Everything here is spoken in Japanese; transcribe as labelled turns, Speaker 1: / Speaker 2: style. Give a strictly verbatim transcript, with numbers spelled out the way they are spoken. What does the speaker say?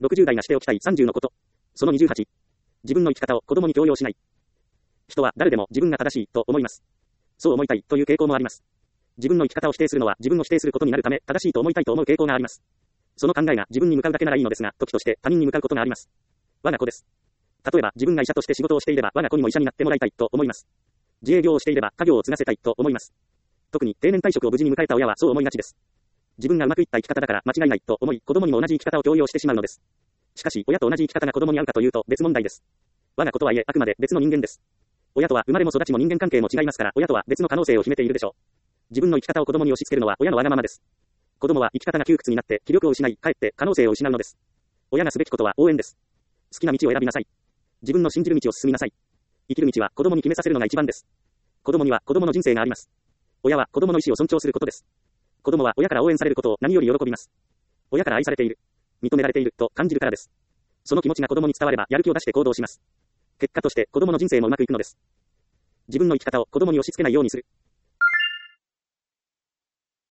Speaker 1: ろくじゅう代がしておきたいさんじゅうのこと。そのにじゅうはち。自分の生き方を子供に強要しない。人は誰でも自分が正しいと思います。そう思いたいという傾向もあります。自分の生き方を否定するのは自分を否定することになるため、正しいと思いたいと思う傾向があります。その考えが自分に向かうだけならいいのですが、時として他人に向かうことがあります。我が子です。例えば自分が医者として仕事をしていれば我が子にも医者になってもらいたいと思います。自営業をしていれば家業を継がせたいと思います。特に定年退職を無事に迎えた親はそう思いがちです。自分がうまくいった生き方だから間違いないと思い、子供にも同じ生き方を強要してしまうのです。しかし、親と同じ生き方が子供に合うかというと別問題です。我が子とはいえあくまで別の人間です。親とは生まれも育ちも人間関係も違いますから、親とは別の可能性を秘めているでしょう。自分の生き方を子供に押し付けるのは親のわがままです。子供は生き方が窮屈になって気力を失い、かえって可能性を失うのです。親がすべきことは応援です。好きな道を選びなさい。自分の信じる道を進みなさい。生きる道は子供に決めさせるのが一番です。子供には子供の人生があります。親は子供の意思を尊重することです。子供は親から応援されることを何より喜びます。親から愛されている、認められていると感じるからです。その気持ちが子供に伝わればやる気を出して行動します。結果として子供の人生もうまくいくのです。自分の生き方を子供に押し付けないようにする。